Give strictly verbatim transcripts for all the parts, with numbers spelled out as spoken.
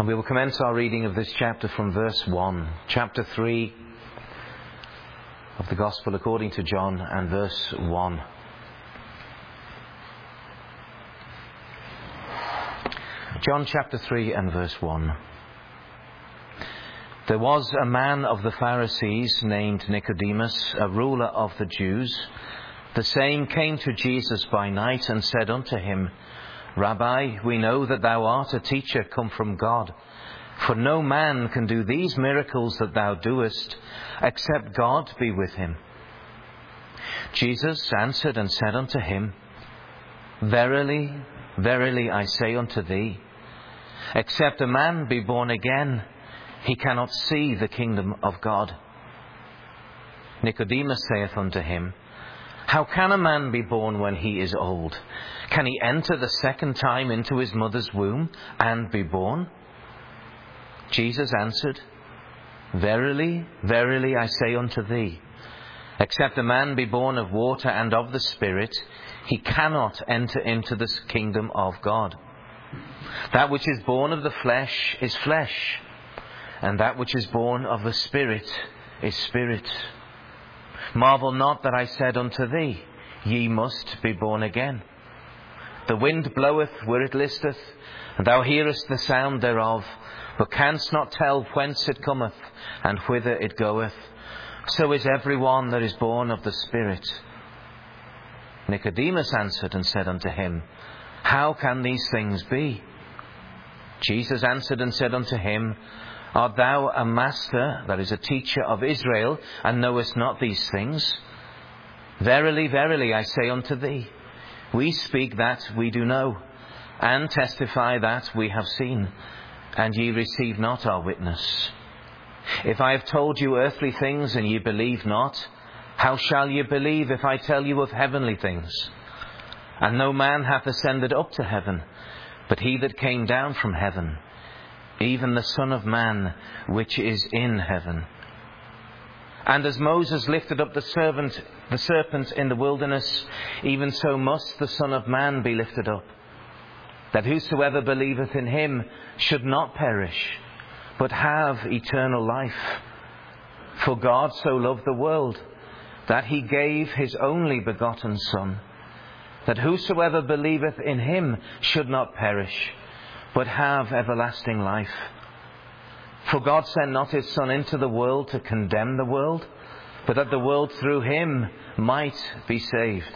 And we will commence our reading of this chapter from verse one. Chapter three of the Gospel according to John, and verse one. John chapter three and verse one. There was a man of the Pharisees named Nicodemus, a ruler of the Jews. The same came to Jesus by night and said unto him, Rabbi, we know that thou art a teacher come from God. For no man can do these miracles that thou doest, except God be with him. Jesus answered and said unto him, Verily, verily, I say unto thee, except a man be born again, he cannot see the kingdom of God. Nicodemus saith unto him, How can a man be born when he is old? Can he enter the second time into his mother's womb and be born? Jesus answered, Verily, verily, I say unto thee, except a man be born of water and of the Spirit, he cannot enter into the kingdom of God. That which is born of the flesh is flesh, and that which is born of the Spirit is spirit. Marvel not that I said unto thee, Ye must be born again. The wind bloweth where it listeth, and thou hearest the sound thereof, but canst not tell whence it cometh, and whither it goeth. So is every one that is born of the Spirit. Nicodemus answered and said unto him, How can these things be? Jesus answered and said unto him, Art thou a master, that is a teacher of Israel, and knowest not these things? Verily, verily, I say unto thee, we speak that we do know, and testify that we have seen, and ye receive not our witness. If I have told you earthly things, and ye believe not, how shall ye believe if I tell you of heavenly things? And no man hath ascended up to heaven, but he that came down from heaven, even the Son of Man which is in heaven. And as Moses lifted up the servant, the serpent in the wilderness, even so must the Son of Man be lifted up, that whosoever believeth in him should not perish, but have eternal life. For God so loved the world, that he gave his only begotten Son, that whosoever believeth in him should not perish, but have everlasting life. For God sent not his Son into the world to condemn the world, but that the world through him might be saved.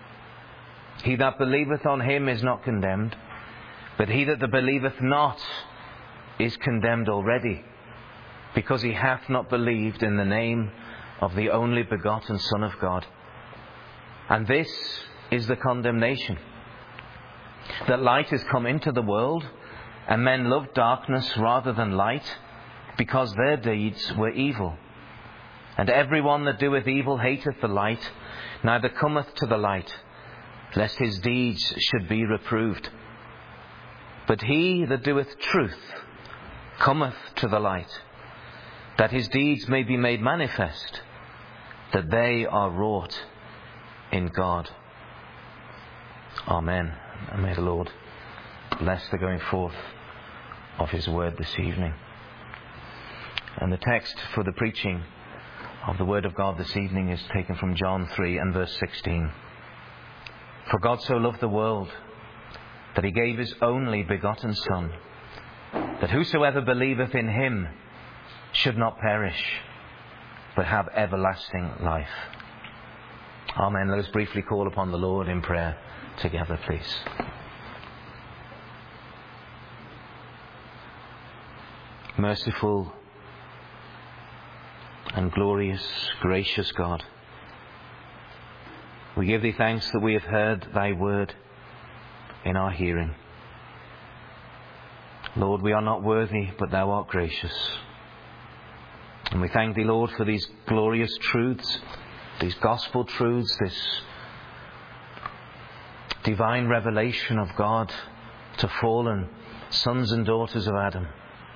He that believeth on him is not condemned, but he that believeth not is condemned already, because he hath not believed in the name of the only begotten Son of God. And this is the condemnation, that light is come into the world, and men loved darkness rather than light, because their deeds were evil. And every one that doeth evil hateth the light, neither cometh to the light, lest his deeds should be reproved. But he that doeth truth cometh to the light, that his deeds may be made manifest, that they are wrought in God. Amen. And may the Lord bless the going forth of his word this evening. And the text for the preaching of the word of God this evening is taken from John three and verse sixteen. For God so loved the world, that he gave his only begotten Son, that whosoever believeth in him should not perish, but have everlasting life. Amen. Let us briefly call upon the Lord in prayer together, please. Merciful and glorious, gracious God, we give thee thanks that we have heard thy word in our hearing. Lord, we are not worthy, but thou art gracious. And we thank thee, Lord, for these glorious truths, these gospel truths, this divine revelation of God to fallen sons and daughters of Adam.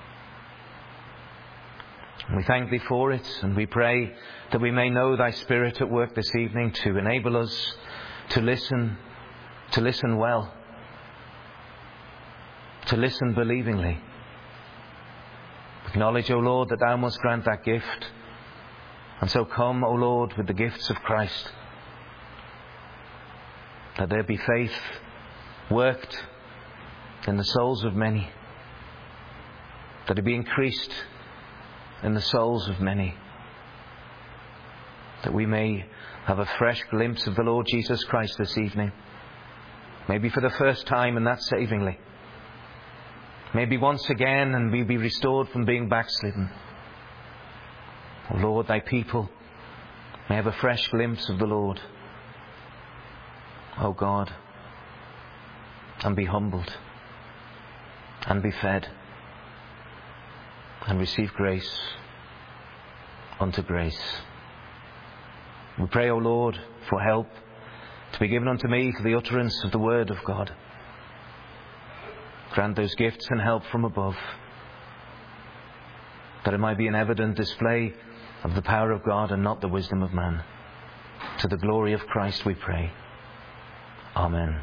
And we thank thee for it, and we pray that we may know thy Spirit at work this evening to enable us to listen, to listen well, to listen believingly, Acknowledge, O Lord, that thou must grant that gift. And so come, O Lord, with the gifts of Christ. That there be faith worked in the souls of many. That it be increased in the souls of many. That we may have a fresh glimpse of the Lord Jesus Christ this evening. Maybe for the first time, and that savingly. Maybe once again, and we be restored from being backslidden. O Lord, thy people may have a fresh glimpse of the Lord. O God, and be humbled, and be fed, and receive grace unto grace. We pray, O Lord, for help to be given unto me for the utterance of the word of God. Grant those gifts and help from above, that it might be an evident display of the power of God and not the wisdom of man. To the glory of Christ we pray. Amen.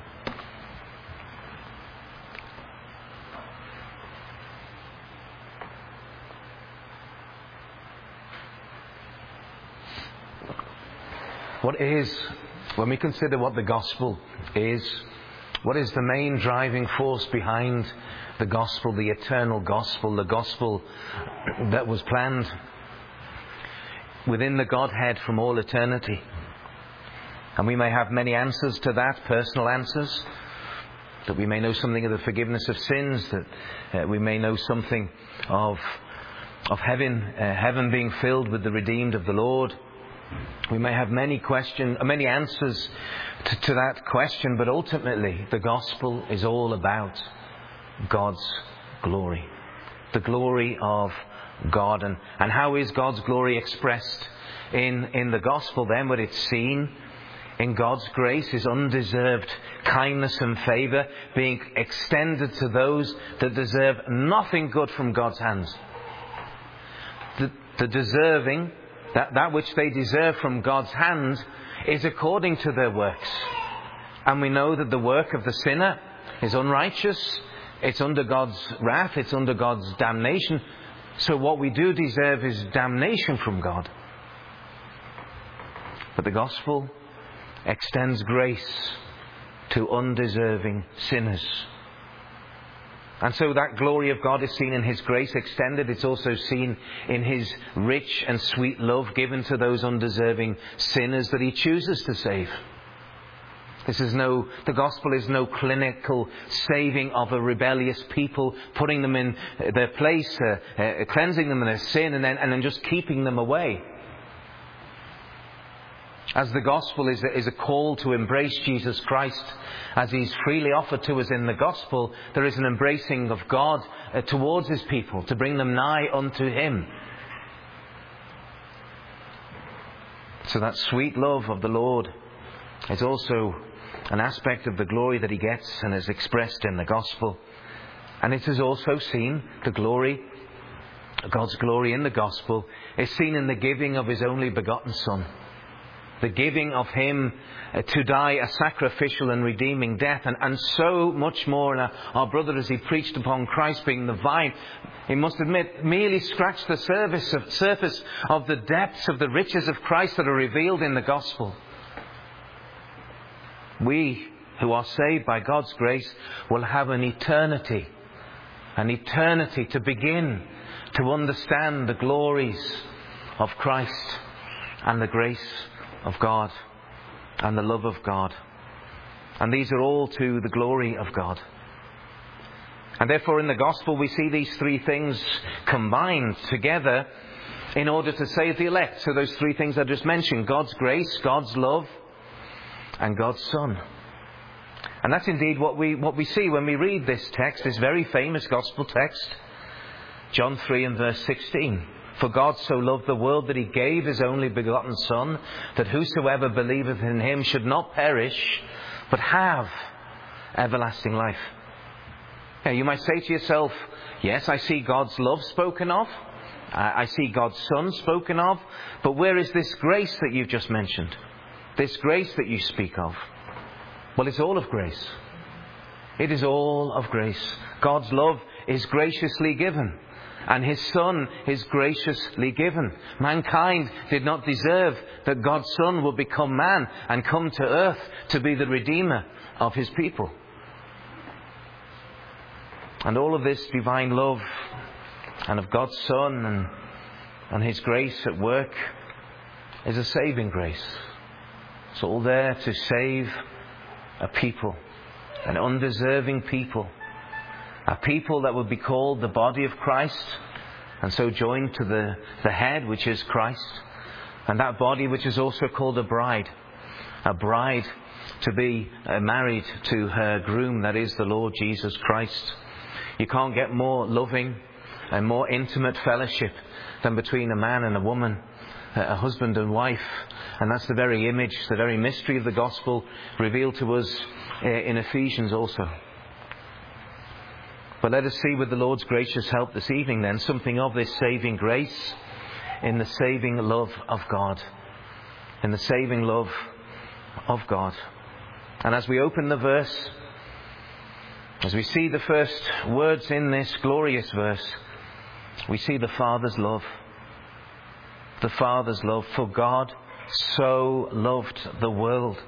What is, when we consider what the gospel is, what is the main driving force behind the gospel, the eternal gospel, the gospel that was planned within the Godhead from all eternity? And we may have many answers to that, personal answers, that we may know something of the forgiveness of sins, that uh, we may know something of of heaven, uh, heaven being filled with the redeemed of the Lord. We may have many question, many answers to, to that question, but ultimately the gospel is all about God's glory. The glory of God. And, and how is God's glory expressed in, in the gospel then? When it's seen in God's grace, His undeserved kindness and favour being extended to those that deserve nothing good from God's hands. The, the deserving, that, that which they deserve from God's hand, is according to their works. And we know that the work of the sinner is unrighteous. It's under God's wrath. It's under God's damnation. So what we do deserve is damnation from God. But the gospel extends grace to undeserving sinners. And so that glory of God is seen in His grace extended. It's also seen in His rich and sweet love given to those undeserving sinners that He chooses to save. This is no, the gospel is no clinical saving of a rebellious people, putting them in their place, uh, uh, cleansing them of their sin, and then, and then just keeping them away. As the gospel is a, is a call to embrace Jesus Christ, as He's freely offered to us in the gospel, there is an embracing of God uh, towards His people, to bring them nigh unto Him. So that sweet love of the Lord is also an aspect of the glory that He gets and is expressed in the gospel. And it is also seen, the glory, God's glory in the gospel, is seen in the giving of His only begotten Son. The giving of Him uh, to die a sacrificial and redeeming death. And, and so much more. And our, our brother, as he preached upon Christ being the vine, he must admit, merely scratched the surface of, surface of the depths of the riches of Christ that are revealed in the gospel. We who are saved by God's grace will have an eternity, an eternity to begin to understand the glories of Christ and the grace of God and the love of God. And these are all to the glory of God. And therefore in the gospel we see these three things combined together in order to save the elect. So those three things I just mentioned: God's grace, God's love, and God's Son. And that's indeed what we what we see when we read this text, this very famous gospel text. John three and verse sixteen. For God so loved the world that He gave His only begotten Son, that whosoever believeth in Him should not perish, but have everlasting life. Now you might say to yourself, yes, I see God's love spoken of. I see God's Son spoken of. But where is this grace that you've just mentioned? This grace that you speak of? Well, it's all of grace. It is all of grace. God's love is graciously given. And his Son is graciously given. Mankind did not deserve that God's Son would become man and come to earth to be the Redeemer of his people. And all of this divine love and of God's Son and, and his grace at work is a saving grace. It's all there to save a people, an undeserving people, a people that would be called the body of Christ, and so joined to the, the head, which is Christ, and that body which is also called a bride, a bride to be uh, married to her groom, that is the Lord Jesus Christ. You can't get more loving and more intimate fellowship than between a man and a woman, a husband and wife. And that's the very image, the very mystery of the gospel revealed to us in Ephesians also. But let us see with the Lord's gracious help this evening then something of this saving grace in the saving love of God. In the saving love of God. And as we open the verse, as we see the first words in this glorious verse, we see the Father's love. The Father's love. For God so loved the world.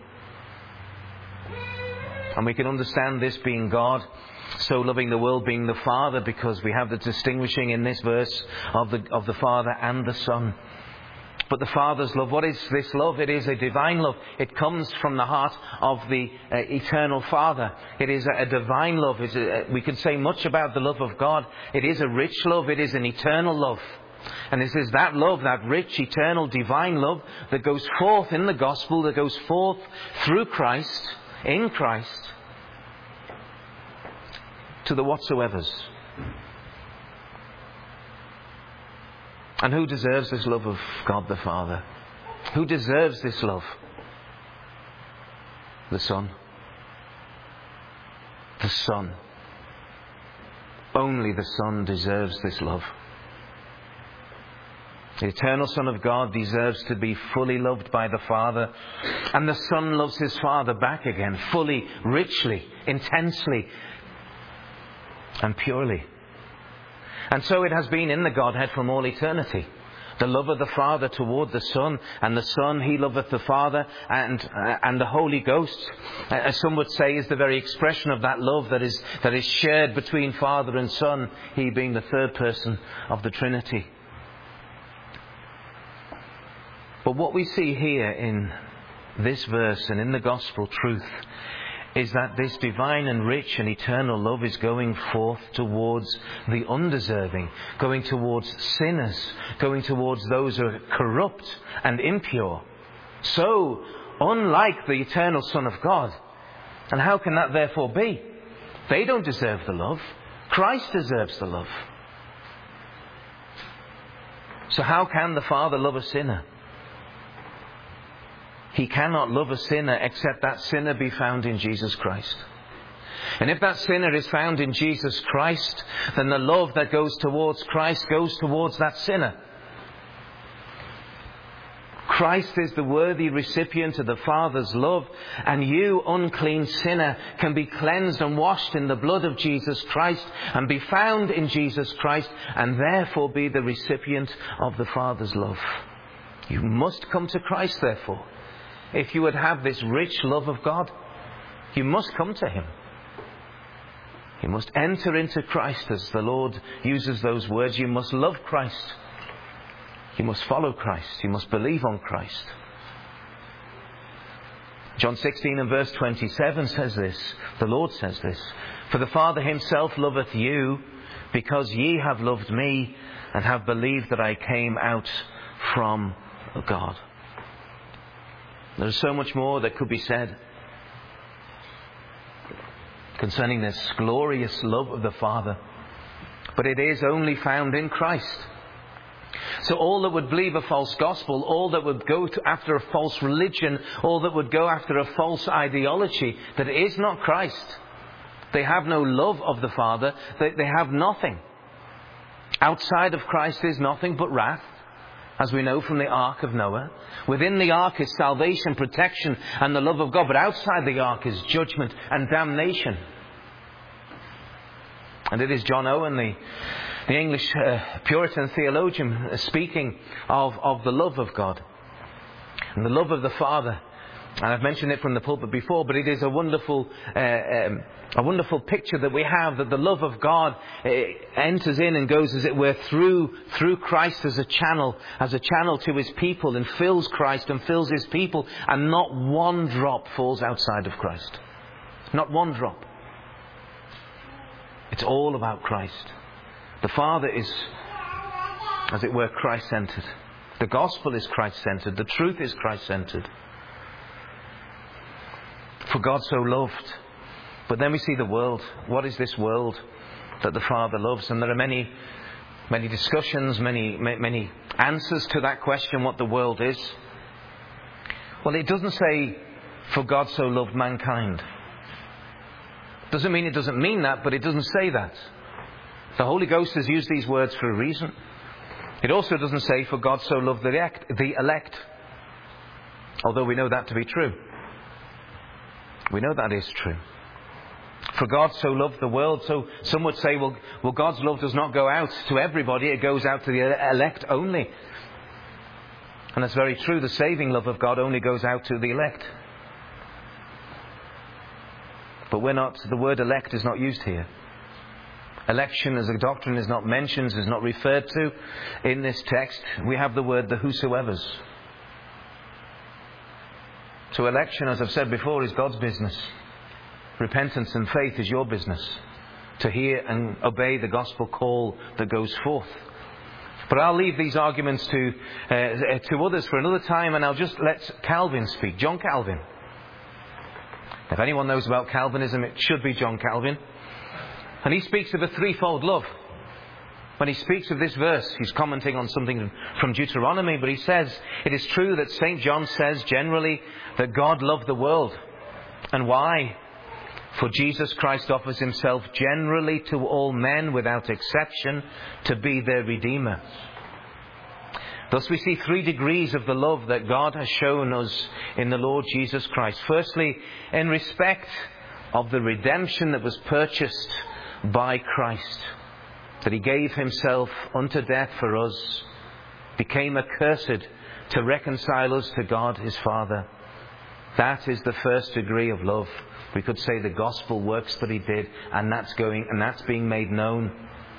And we can understand this being God so loving the world being the Father, because we have the distinguishing in this verse of the of the Father and the Son. But the Father's love, what is this love? It is a divine love. It comes from the heart of the uh, eternal Father. It is a, a divine love. It's a, we can say much about the love of God. It is a rich love. It is an eternal love. And this is that love, that rich, eternal, divine love that goes forth in the gospel, that goes forth through Christ, in Christ, to the whatsoevers. And who deserves this love of God the Father? Who deserves this love? The Son. The Son. Only the Son deserves this love. The eternal Son of God deserves to be fully loved by the Father. And the Son loves his Father back again, fully, richly, intensely, and purely. And so it has been in the Godhead from all eternity. The love of the Father toward the Son, and the Son, he loveth the Father, and uh, and the Holy Ghost, uh, as some would say, is the very expression of that love that is that is shared between Father and Son, he being the third person of the Trinity. But what we see here in this verse and in the gospel truth is that this divine and rich and eternal love is going forth towards the undeserving, going towards sinners, going towards those who are corrupt and impure. So unlike the eternal Son of God. And how can that therefore be? They don't deserve the love. Christ deserves the love. So how can the Father love a sinner? He cannot love a sinner except that sinner be found in Jesus Christ. And if that sinner is found in Jesus Christ, then the love that goes towards Christ goes towards that sinner. Christ is the worthy recipient of the Father's love, and you, unclean sinner, can be cleansed and washed in the blood of Jesus Christ and be found in Jesus Christ, and therefore be the recipient of the Father's love. You must come to Christ, therefore. If you would have this rich love of God, you must come to him. You must enter into Christ, as the Lord uses those words. You must love Christ. You must follow Christ. You must believe on Christ. John sixteen and verse twenty-seven says this. The Lord says this. For the Father himself loveth you, because ye have loved me, and have believed that I came out from God. There's so much more that could be said concerning this glorious love of the Father. But it is only found in Christ. So all that would believe a false gospel, all that would go to after a false religion, all that would go after a false ideology that is not Christ, they have no love of the Father. They, they have nothing. Outside of Christ is nothing but wrath, as we know from the Ark of Noah. Within the Ark is salvation, protection, and the love of God. But outside the Ark is judgment and damnation. And it is John Owen, the the English uh, Puritan theologian uh, speaking of, of the love of God and the love of the Father. And I've mentioned it from the pulpit before, but it is a wonderful, uh, um, a wonderful picture that we have, that the love of God uh, enters in and goes, as it were, through through Christ as a channel, as a channel to His people, and fills Christ and fills His people, and not one drop falls outside of Christ. Not one drop. It's all about Christ. The Father is, as it were, Christ-centered. The gospel is Christ-centered. The truth is Christ-centered. For God so loved. But then we see the world. What is this world that the Father loves? And there are many, many discussions, many, many answers to that question, what the world is. Well, it doesn't say, for God so loved mankind. Doesn't mean it doesn't mean that, but it doesn't say that. The Holy Ghost has used these words for a reason. It also doesn't say, for God so loved the elect, the elect. Although we know that to be true. We know that is true. For God so loved the world. So some would say, well, well, God's love does not go out to everybody. It goes out to the elect only. And that's very true. The saving love of God only goes out to the elect. But we're not, the word elect is not used here. Election as a doctrine is not mentioned, is not referred to in this text. We have the word the whosoevers. So election, as I've said before, is God's business. Repentance and faith is your business. To hear and obey the gospel call that goes forth. But I'll leave these arguments to uh, to others for another time, and I'll just let Calvin speak. John Calvin. If anyone knows about Calvinism, it should be John Calvin. And he speaks of a threefold love. When he speaks of this verse, he's commenting on something from Deuteronomy, but he says, it is true that Saint John says generally that God loved the world. And why? For Jesus Christ offers himself generally to all men without exception to be their Redeemer. Thus we see three degrees of the love that God has shown us in the Lord Jesus Christ. Firstly, in respect of the redemption that was purchased by Christ. That he gave himself unto death for us, became accursed to reconcile us to God his Father. That is the first degree of love. We could say the gospel works that he did, and that's going and that's being made known.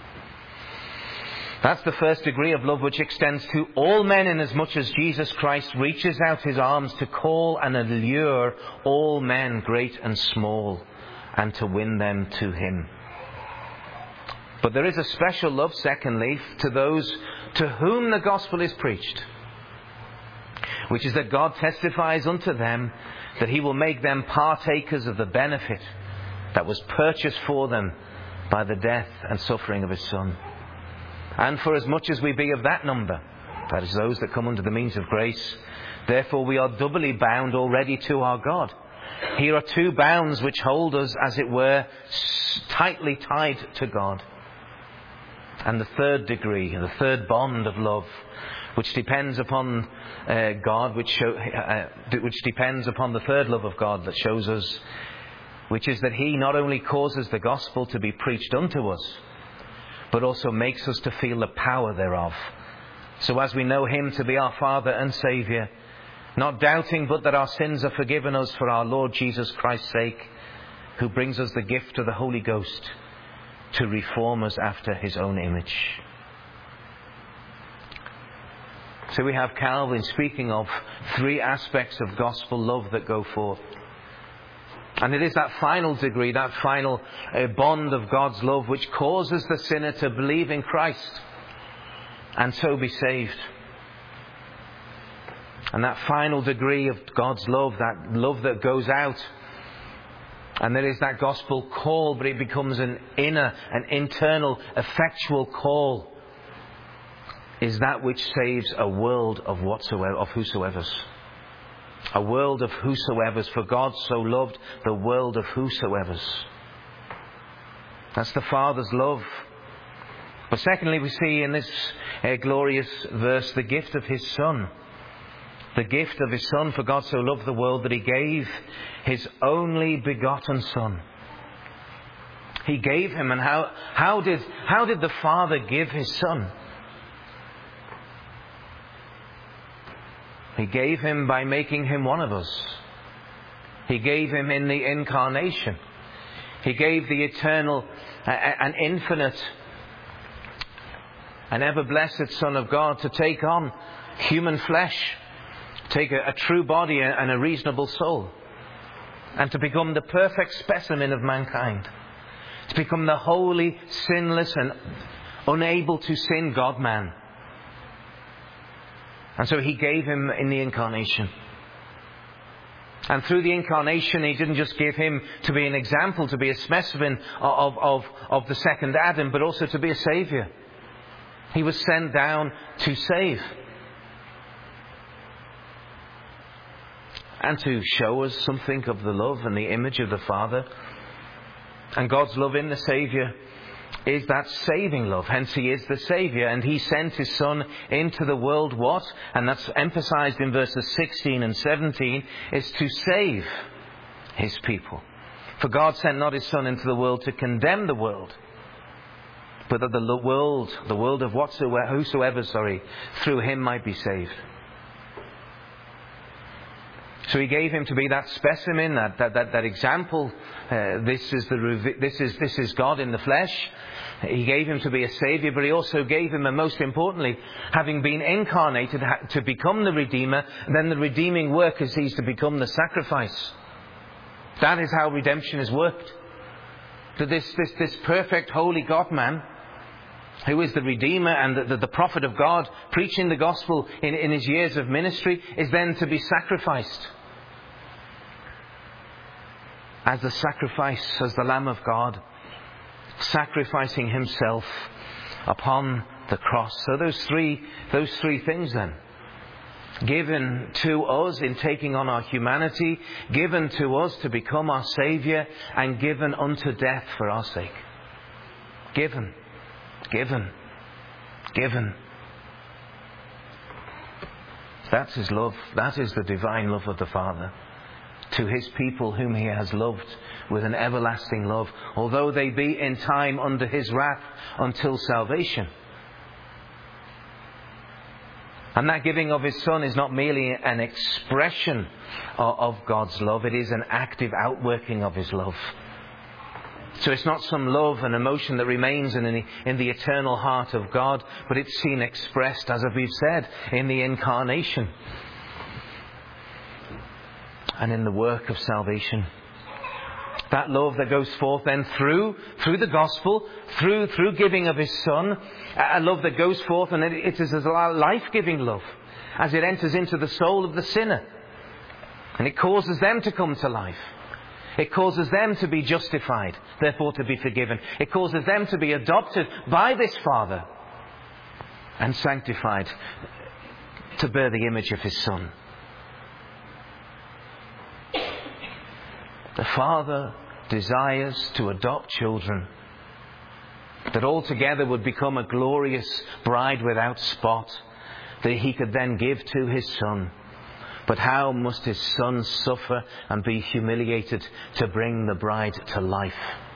That's the first degree of love, which extends to all men, inasmuch as Jesus Christ reaches out his arms to call and allure all men, great and small, and to win them to him. But there is a special love, secondly, to those to whom the gospel is preached, which is that God testifies unto them that he will make them partakers of the benefit that was purchased for them by the death and suffering of his Son. And for as much as we be of that number, that is those that come under the means of grace, therefore we are doubly bound already to our God. Here are two bounds which hold us, as it were, tightly tied to God. And the third degree, the third bond of love, which depends upon uh, God, which show, uh, which depends upon the third love of God that shows us, which is that he not only causes the gospel to be preached unto us, but also makes us to feel the power thereof. So as we know him to be our Father and Saviour, not doubting but that our sins are forgiven us for our Lord Jesus Christ's sake, who brings us the gift of the Holy Ghost, to reform us after his own image. So we have Calvin speaking of three aspects of gospel love that go forth. And it is that final degree, that final uh, bond of God's love, which causes the sinner to believe in Christ and so be saved. And that final degree of God's love, that love that goes out, and there is that gospel call, but it becomes an inner, an internal, effectual call, is that which saves a world of whatsoever, of whosoevers. A world of whosoevers, for God so loved the world of whosoevers. That's the Father's love. But secondly, we see in this uh, glorious verse the gift of his Son. The gift of his Son, for God so loved the world that he gave his only begotten Son. He gave him. And how, how did, how did the Father give his Son? He gave him by making him one of us. He gave him in the incarnation. He gave the eternal uh, and infinite and ever-blessed Son of God to take on human flesh, take a, a true body and a reasonable soul, and to become the perfect specimen of mankind, to become the holy, sinless and unable to sin God-man. And so he gave him in the incarnation. And through the incarnation, he didn't just give him to be an example, to be a specimen of, of, of the second Adam, but also to be a saviour. He was sent down to save. And to show us something of the love and the image of the Father. And God's love in the Saviour is that saving love. Hence he is the Saviour. And he sent his Son into the world what? And that's emphasised in verses sixteen and seventeen, is to save his people. For God sent not his Son into the world to condemn the world, but that the world, the world of whatsoever, whosoever, sorry, through him might be saved. So he gave him to be that specimen, that that that, that example. Uh, this is the this is this is God in the flesh. He gave him to be a saviour, but he also gave him, and most importantly, having been incarnated, to become the Redeemer. Then the redeeming work is he's to become the sacrifice. That is how redemption is worked. That this this this perfect, holy God-man, who is the Redeemer and the, the, the prophet of God, preaching the gospel in, in his years of ministry, is then to be sacrificed. As the sacrifice, as the Lamb of God, sacrificing himself upon the cross. So those three, those three things then. Given to us in taking on our humanity, given to us to become our Saviour, and given unto death for our sake. Given. Given. Given. That's his love. That is the divine love of the Father to his people whom he has loved with an everlasting love, although they be in time under his wrath until salvation. And that giving of his Son is not merely an expression of God's love, it is an active outworking of his love. So it's not some love and emotion that remains in the, in the eternal heart of God, but it's seen expressed, as we've said, in the incarnation and in the work of salvation. That love that goes forth then through through the gospel, through through giving of his Son, a love that goes forth, and it is a life-giving love as it enters into the soul of the sinner. And it causes them to come to life. It causes them to be justified, therefore to be forgiven. It causes them to be adopted by this Father and sanctified to bear the image of his Son. The Father desires to adopt children that altogether would become a glorious bride without spot, that he could then give to his Son. But how must his Son suffer and be humiliated to bring the bride to life?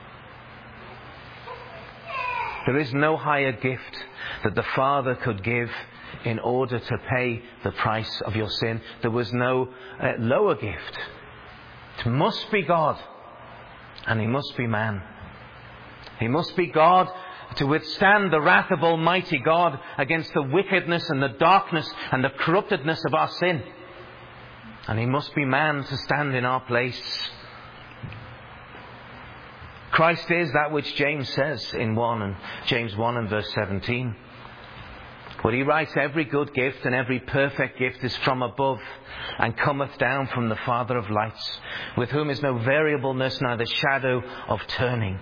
There is no higher gift that the Father could give in order to pay the price of your sin. There was no uh, lower gift. It must be God, and he must be man. He must be God to withstand the wrath of Almighty God against the wickedness and the darkness and the corruptedness of our sin. And he must be man to stand in our place. Christ is that which James says in one and James one and verse seventeen. But he writes, every good gift and every perfect gift is from above, and cometh down from the Father of lights, with whom is no variableness, neither shadow of turning.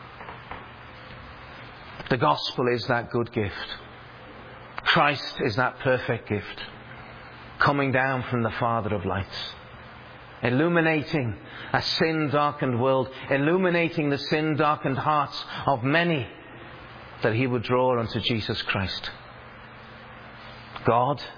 The gospel is that good gift. Christ is that perfect gift, coming down from the Father of lights, illuminating a sin-darkened world, illuminating the sin-darkened hearts of many, that he would draw unto Jesus Christ. God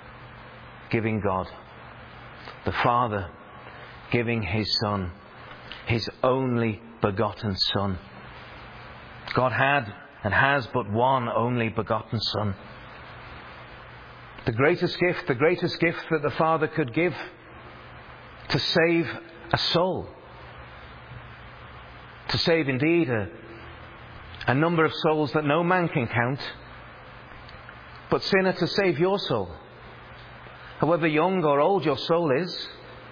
giving God, the Father giving his Son, His only begotten Son. God had and has but one only begotten Son. The greatest gift, the greatest gift that the Father could give to save a soul. To save indeed a, a number of souls that no man can count. But sinner, to save your soul. However young or old your soul is.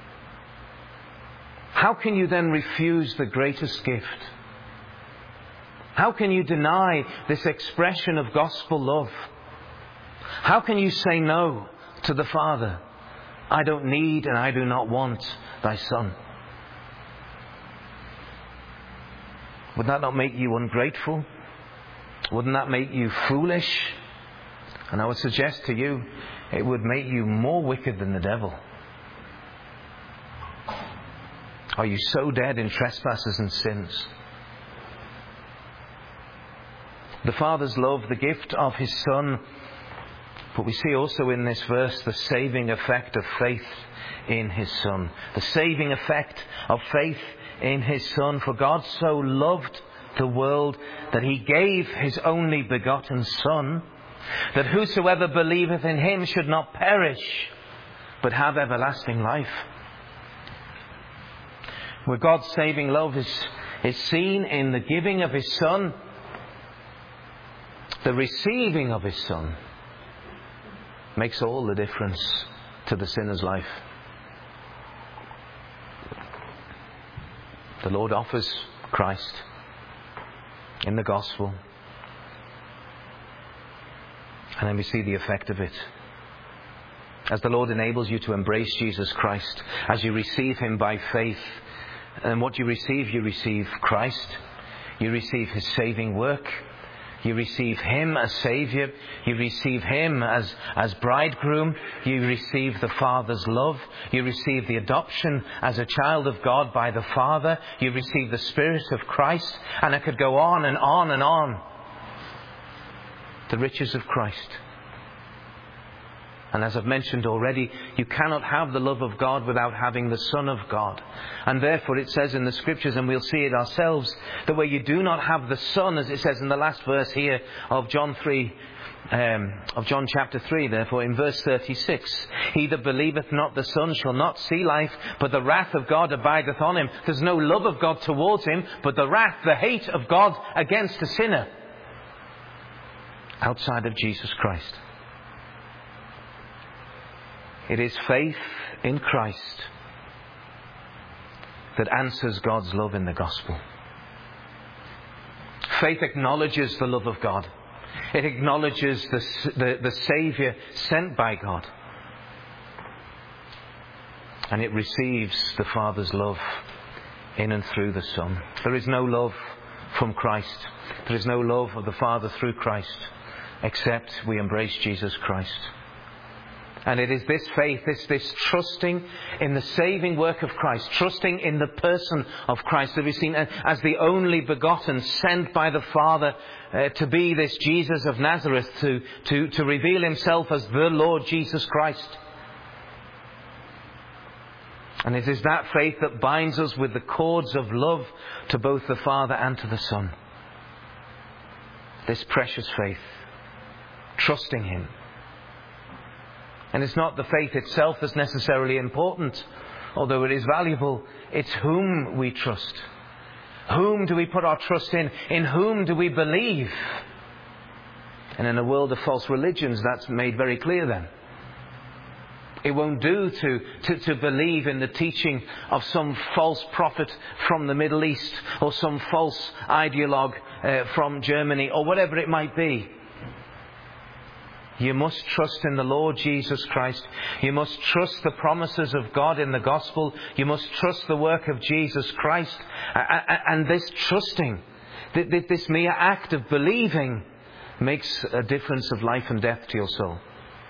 How can you then refuse the greatest gift? How can you deny this expression of gospel love? How can you say no to the Father? I don't need and I do not want thy Son. Would that not make you ungrateful? Wouldn't that make you foolish? And I would suggest to you, it would make you more wicked than the devil. Are you so dead in trespasses and sins? The Father's love, the gift of His Son. But we see also in this verse the saving effect of faith in His Son. The saving effect of faith in His Son. For God so loved the world that He gave His only begotten Son, that whosoever believeth in Him should not perish, but have everlasting life. Where God's saving love is, is seen in the giving of His Son, the receiving of His Son makes all the difference to the sinner's life. The Lord offers Christ in the gospel. And then we see the effect of it. As the Lord enables you to embrace Jesus Christ, as you receive Him by faith, and what you receive, you receive Christ. You receive His saving work. You receive Him as Saviour. You receive Him as, as bridegroom. You receive the Father's love. You receive the adoption as a child of God by the Father. You receive the Spirit of Christ. And I could go on and on and on. The riches of Christ. And as I've mentioned already, you cannot have the love of God without having the Son of God. And therefore it says in the Scriptures, and we'll see it ourselves, that where you do not have the Son, as it says in the last verse here of John three, um, of John chapter three, therefore in verse thirty-six, he that believeth not the Son shall not see life, but the wrath of God abideth on him. There's no love of God towards him, but the wrath, the hate of God against a sinner outside of Jesus Christ. It is faith in Christ that answers God's love in the gospel. Faith acknowledges the love of God. It acknowledges the, the, the Saviour sent by God. And it receives the Father's love in and through the Son. There is no love from Christ. There is no love of the Father through Christ except we embrace Jesus Christ. And it is this faith, this, this trusting in the saving work of Christ, trusting in the person of Christ that we've seen as the only begotten, sent by the Father uh, to be this Jesus of Nazareth, to, to, to reveal Himself as the Lord Jesus Christ. And it is that faith that binds us with the cords of love to both the Father and to the Son. This precious faith, trusting Him. And it's not the faith itself that's necessarily important, although it is valuable. It's whom we trust. Whom do we put our trust in? In whom do we believe? And in a world of false religions, that's made very clear then. It won't do to, to, to believe in the teaching of some false prophet from the Middle East, or some false ideologue uh, from Germany, or whatever it might be. You must trust in the Lord Jesus Christ. You must trust the promises of God in the gospel. You must trust the work of Jesus Christ. And this trusting, this mere act of believing, makes a difference of life and death to your soul.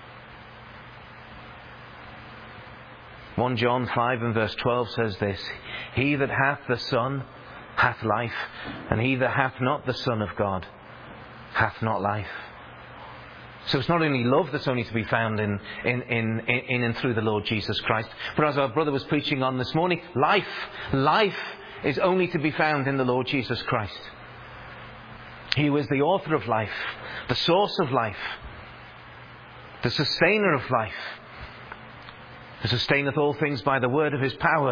First John five and verse twelve says this: He that hath the Son hath life, and he that hath not the Son of God hath not life. So it's not only love that's only to be found in, in, in, in and through the Lord Jesus Christ, but as our brother was preaching on this morning, life. Life is only to be found in the Lord Jesus Christ. He who is the author of life, the source of life, the sustainer of life, who sustaineth all things by the word of his power.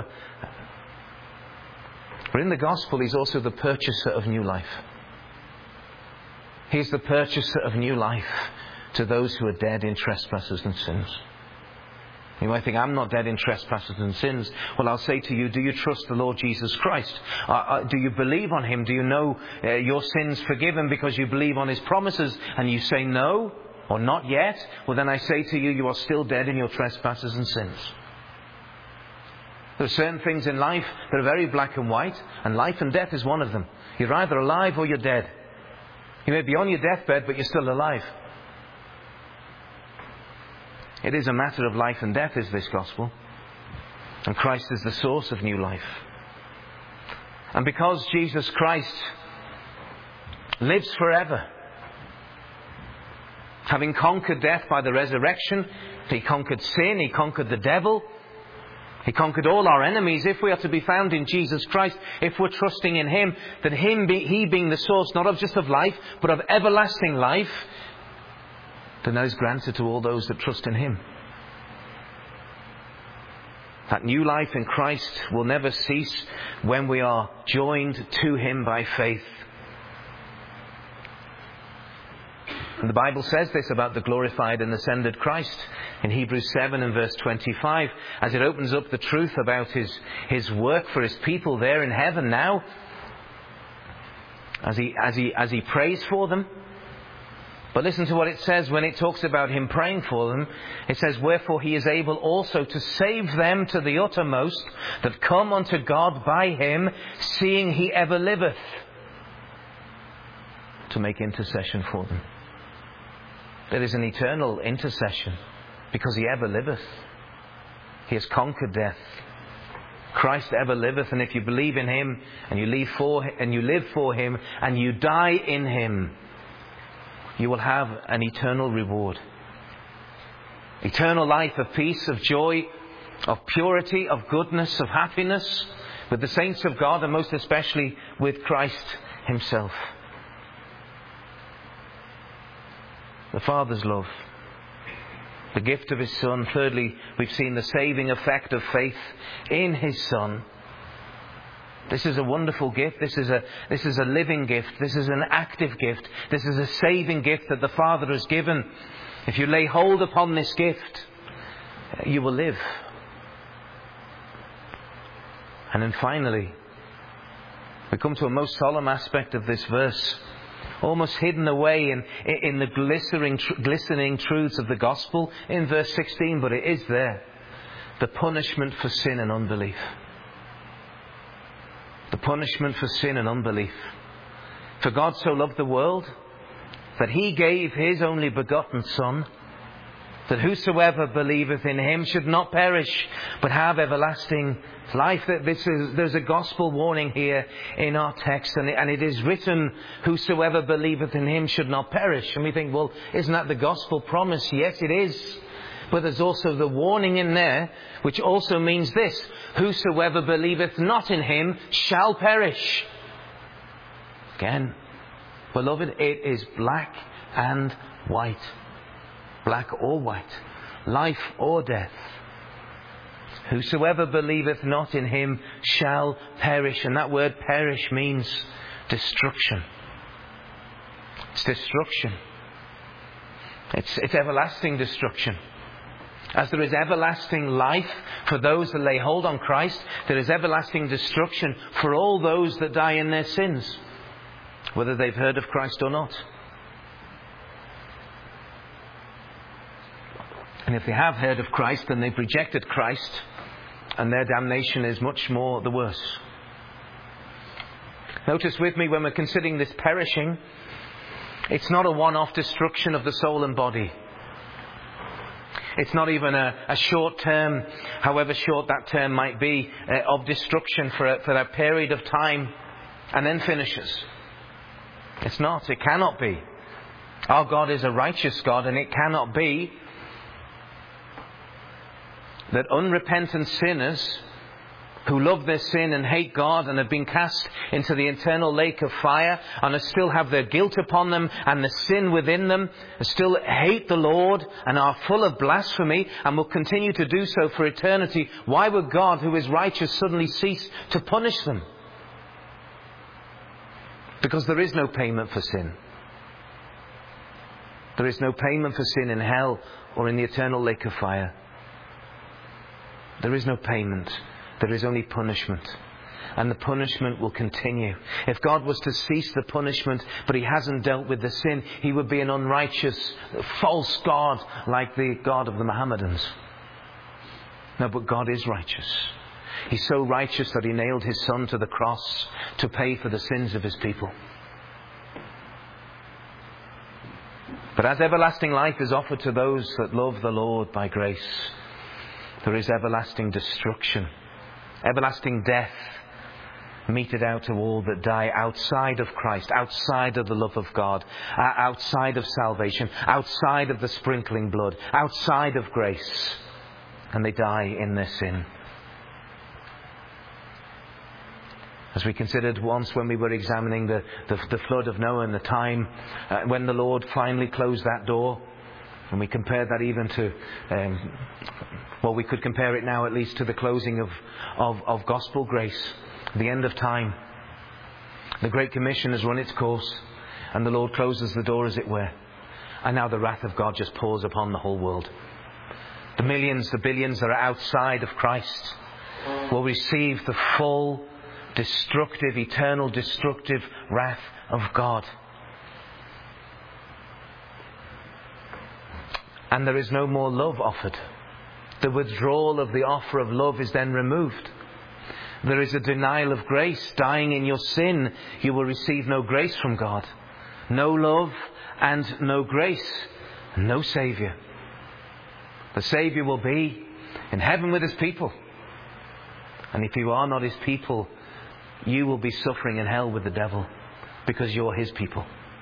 But in the gospel, he's also the purchaser of new life. He's the purchaser of new life to those who are dead in trespasses and sins. You might think, I'm not dead in trespasses and sins. Well, I'll say to you, do you trust the Lord Jesus Christ? Uh, uh, do you believe on him? Do you know uh, your sins forgiven because you believe on his promises? And you say no, or not yet? Well, then I say to you, you are still dead in your trespasses and sins. There are certain things in life that are very black and white, and life and death is one of them. You're either alive or you're dead. You may be on your deathbed, but you're still alive. It is a matter of life and death, is this gospel. And Christ is the source of new life. And because Jesus Christ lives forever, having conquered death by the resurrection, he conquered sin, he conquered the devil, he conquered all our enemies. If we are to be found in Jesus Christ, if we're trusting in him, that him be, he being the source not of just of life, but of everlasting life, then that is granted to all those that trust in him. That new life in Christ will never cease when we are joined to him by faith. And the Bible says this about the glorified and ascended Christ in Hebrews seven and verse twenty-five, as it opens up the truth about his, his work for his people there in heaven now, as he, as he, as he prays for them. But listen to what it says when it talks about him praying for them. It says, wherefore he is able also to save them to the uttermost that come unto God by him, seeing he ever liveth to make intercession for them. There is an eternal intercession because he ever liveth. He has conquered death. Christ ever liveth, and if you believe in him and you live for and you live for him and you die in him, you will have an eternal reward. Eternal life of peace, of joy, of purity, of goodness, of happiness with the saints of God, and most especially with Christ himself. The Father's love, the gift of his Son. Thirdly, we've seen the saving effect of faith in his Son. This is a wonderful gift. This is a, this is a living gift. This is an active gift. This is a saving gift that the Father has given. If you lay hold upon this gift, you will live. And then finally, we come to a most solemn aspect of this verse, almost hidden away in, in the glistening, glistening truths of the gospel in verse sixteen, but it is there. The punishment for sin and unbelief. The punishment for sin and unbelief. For God so loved the world that he gave his only begotten Son, that whosoever believeth in him should not perish, but have everlasting life. This is, there's a gospel warning here in our text, and it, and it is written, whosoever believeth in him should not perish. And we think, well, isn't that the gospel promise? Yes, it is. But there's also the warning in there, which also means this: whosoever believeth not in him shall perish. Again, beloved, it is black and white. Black or white. Life or death. Whosoever believeth not in him shall perish. And that word perish means destruction. It's destruction. It's, it's everlasting destruction. As there is everlasting life for those that lay hold on Christ, there is everlasting destruction for all those that die in their sins, whether they've heard of Christ or not. And if they have heard of Christ, then they've rejected Christ, and their damnation is much more the worse. Notice with me, when we're considering this perishing, it's not a one-off destruction of the soul and body. It's not even a, a short term, however short that term might be, uh, of destruction for a, for a period of time and then finishes. It's not. It cannot be. Our God is a righteous God, and it cannot be that unrepentant sinners who love their sin and hate God and have been cast into the eternal lake of fire and still have their guilt upon them and the sin within them, still hate the Lord and are full of blasphemy and will continue to do so for eternity, why would God, who is righteous, suddenly cease to punish them? Because there is no payment for sin. There is no payment for sin in hell or in the eternal lake of fire. There is no payment. There is only punishment. And the punishment will continue. If God was to cease the punishment, but he hasn't dealt with the sin, he would be an unrighteous, false God like the God of the Mohammedans. No, but God is righteous. He's so righteous that he nailed his Son to the cross to pay for the sins of his people. But as everlasting life is offered to those that love the Lord by grace, there is everlasting destruction. Everlasting death meted out to all that die outside of Christ, outside of the love of God, uh, outside of salvation, outside of the sprinkling blood, outside of grace. And they die in their sin. As we considered once when we were examining the, the, the flood of Noah and the time uh, when the Lord finally closed that door, and we compared that even to, um, well, we could compare it now at least to the closing of, of, of gospel grace, the end of time. The Great Commission has run its course, and the Lord closes the door, as it were. And now the wrath of God just pours upon the whole world. The millions, the billions that are outside of Christ will receive the full, destructive, eternal, destructive wrath of God. And there is no more love offered. The withdrawal of the offer of love is then removed. There is a denial of grace. Dying in your sin, you will receive no grace from God. No love and no grace. No Saviour. The Saviour will be in heaven with his people. And if you are not his people, you will be suffering in hell with the devil because you're his people.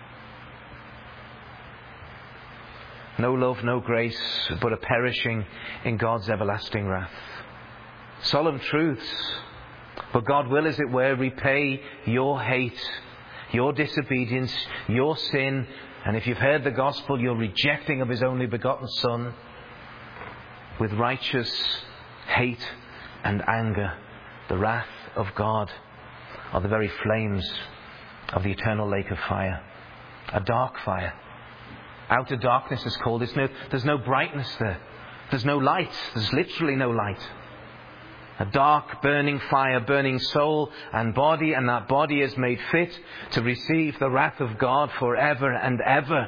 No love, no grace, but a perishing in God's everlasting wrath. Solemn truths. But God will, as it were, repay your hate, your disobedience, your sin. And if you've heard the gospel, your rejecting of his only begotten Son, with righteous hate and anger, the wrath of God, are the very flames of the eternal lake of fire. A dark fire. Outer darkness is called. There's no, there's no brightness there. There's no light. There's literally no light. A dark, burning fire, burning soul and body, and that body is made fit to receive the wrath of God forever and ever.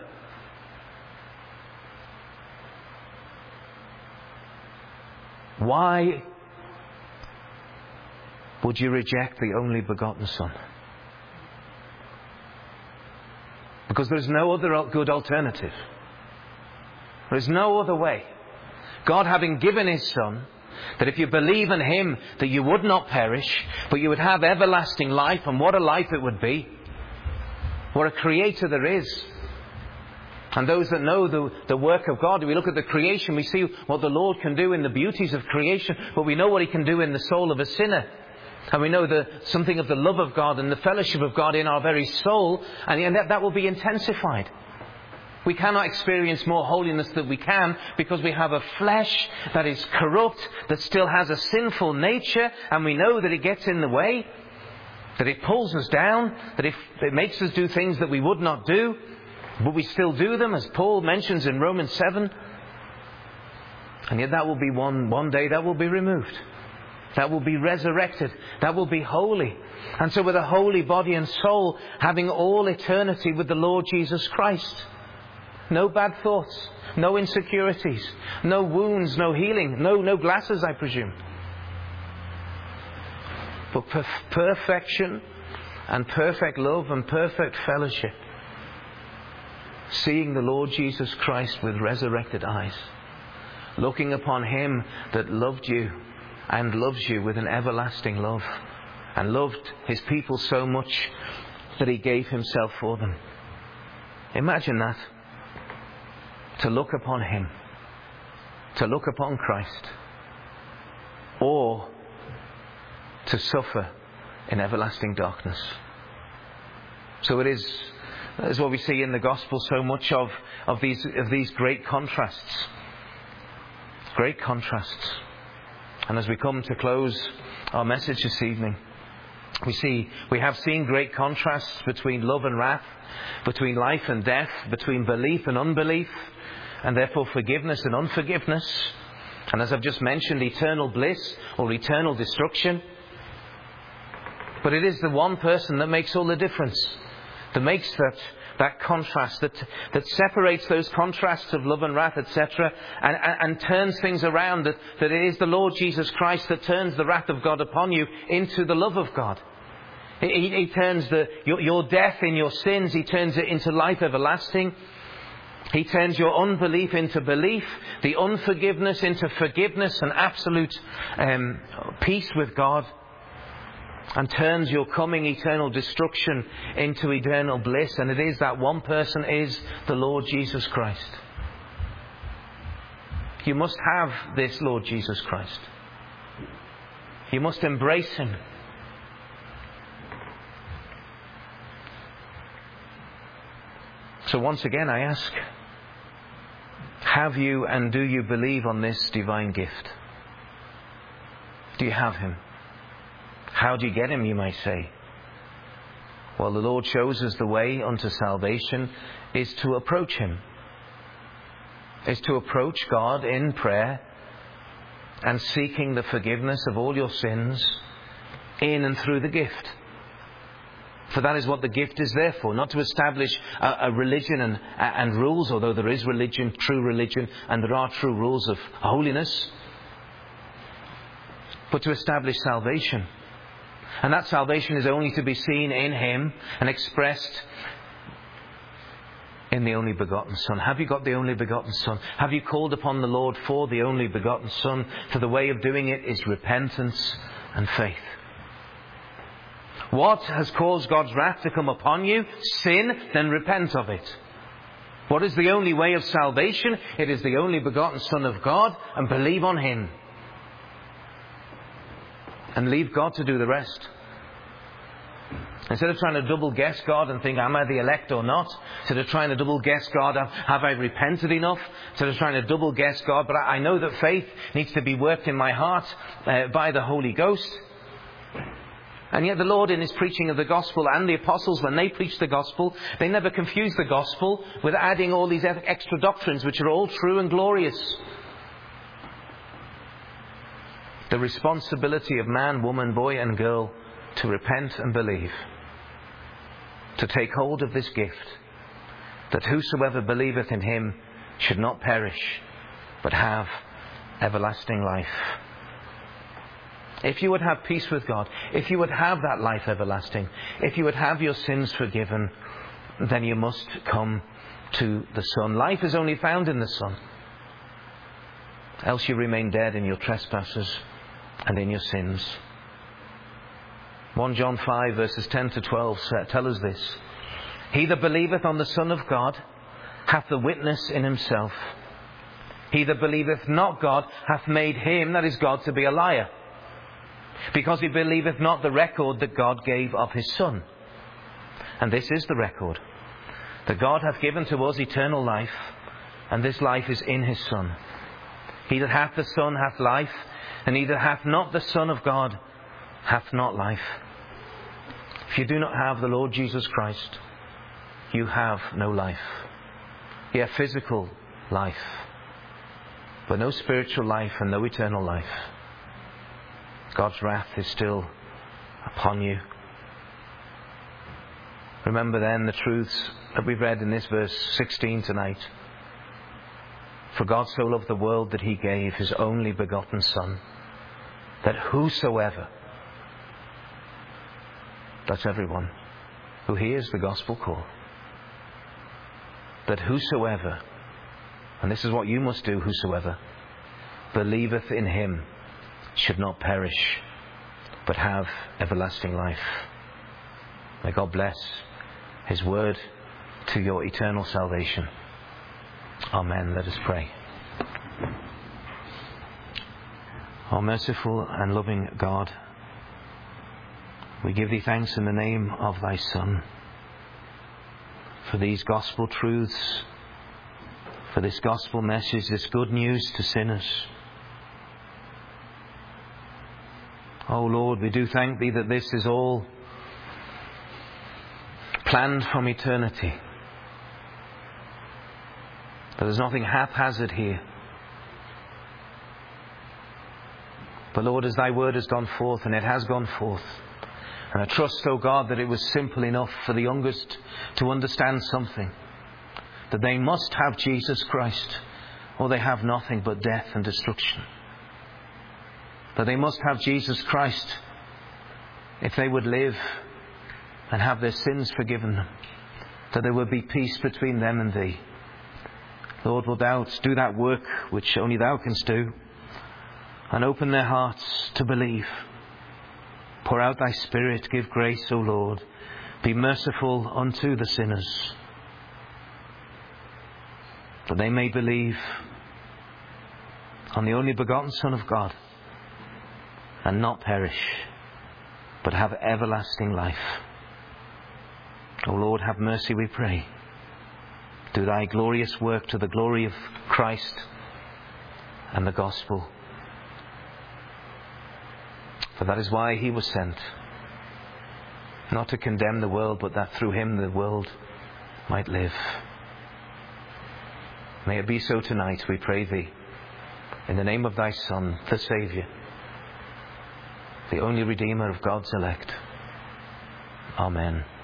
Why would you reject the only begotten Son? Because there's no other good alternative. There's no other way. God having given his Son, that if you believe in him, that you would not perish, but you would have everlasting life. And what a life it would be. What a creator there is. And those that know the, the work of God, we look at the creation, we see what the Lord can do in the beauties of creation, but we know what he can do in the soul of a sinner. And we know the, something of the love of God and the fellowship of God in our very soul, and, and that, that will be intensified. We cannot experience more holiness than we can because we have a flesh that is corrupt, that still has a sinful nature, and we know that it gets in the way, that it pulls us down, that it, it makes us do things that we would not do, but we still do them, as Paul mentions in Romans seven. And yet that will be one, one day that will be removed. That will be resurrected. That will be holy. And so with a holy body and soul, having all eternity with the Lord Jesus Christ. No bad thoughts. No insecurities. No wounds. No healing. No, no glasses, I presume. But per- perfection and perfect love and perfect fellowship. Seeing the Lord Jesus Christ with resurrected eyes. Looking upon him that loved you and loves you with an everlasting love, and loved his people so much that he gave himself for them. Imagine that. To look upon him, to look upon Christ, or to suffer in everlasting darkness. So it is, as what we see in the gospel, so much of, of these of these great contrasts. Great contrasts. And as we come to close our message this evening, we see we have seen great contrasts between love and wrath, between life and death, between belief and unbelief, and therefore forgiveness and unforgiveness. And as I've just mentioned, eternal bliss or eternal destruction. But it is the one person that makes all the difference, that makes that, that contrast, that, that separates those contrasts of love and wrath, et cetera, and, and, and turns things around, that, that it is the Lord Jesus Christ that turns the wrath of God upon you into the love of God. He, he, he turns the, your, your death in your sins, He turns it into life everlasting. He turns your unbelief into belief, the unforgiveness into forgiveness and absolute um, peace with God, and turns your coming eternal destruction into eternal bliss. And it is that one person is the Lord Jesus Christ. You must have this Lord Jesus Christ. You must embrace Him. So once again I ask, have you and do you believe on this divine gift? Do you have Him? How do you get Him, you might say? Well, the Lord shows us the way unto salvation is to approach Him. Is to approach God in prayer and seeking the forgiveness of all your sins in and through the gift. For that is what the gift is there for, not to establish a, a religion and, and rules, although there is religion, true religion, and there are true rules of holiness, but to establish salvation. And that salvation is only to be seen in Him and expressed in the only begotten Son. Have you got the only begotten Son? Have you called upon the Lord for the only begotten Son? For the way of doing it is repentance and faith. What has caused God's wrath to come upon you? Sin, then repent of it. What is the only way of salvation? It is the only begotten Son of God, and believe on Him. And leave God to do the rest. Instead of trying to double guess God and think, am I the elect or not? Instead of trying to double guess God, have I repented enough? Instead of trying to double guess God, but I know that faith needs to be worked in my heart uh, by the Holy Ghost. And yet the Lord, in His preaching of the gospel, and the apostles, when they preached the gospel, they never confused the gospel with adding all these extra doctrines, which are all true and glorious. The responsibility of man, woman, boy and girl to repent and believe, to take hold of this gift, that whosoever believeth in Him should not perish, but have everlasting life. If you would have peace with God, if you would have that life everlasting, if you would have your sins forgiven, then you must come to the Son. Life is only found in the Son. Else you remain dead in your trespasses and in your sins. First John five verses ten to twelve tell us this. He that believeth on the Son of God hath the witness in himself. He that believeth not God hath made him, that is God, to be a liar, because he believeth not the record that God gave of His Son. And this is the record, that God hath given to us eternal life, and this life is in His Son. He that hath the Son hath life, and he that hath not the Son of God hath not life. If you do not have the Lord Jesus Christ, you have no life. You have physical life, but no spiritual life and no eternal life. God's wrath is still upon you. Remember then the truths that we've read in this verse sixteen tonight. For God so loved the world that He gave His only begotten Son, that whosoever, that's everyone who hears the gospel call, that whosoever, and this is what you must do, whosoever believeth in Him should not perish, but have everlasting life. May God bless His word to your eternal salvation. Amen. Let us pray. Our merciful and loving God, We give thee thanks in the name of thy Son for these gospel truths, for this gospel message, this good news to sinners. Oh Lord, we do thank thee that this is all planned from eternity. That there's nothing haphazard here. But Lord, as thy word has gone forth, and it has gone forth, and I trust, O God, that it was simple enough for the youngest to understand something. That they must have Jesus Christ, or they have nothing but death and destruction. That they must have Jesus Christ if they would live and have their sins forgiven them. That there would be peace between them and thee. Lord, wilt thou do that work which only thou canst do, and open their hearts to believe. Pour out thy Spirit, give grace, O Lord. Be merciful unto the sinners, that they may believe on the only begotten Son of God, and not perish, but have everlasting life. O Lord, have mercy, we pray. Do thy glorious work to the glory of Christ and the gospel. For that is why he was sent, not to condemn the world, but that through him the world might live. May it be so tonight, we pray thee, in the name of thy Son, the Saviour, the only Redeemer of God's elect. Amen.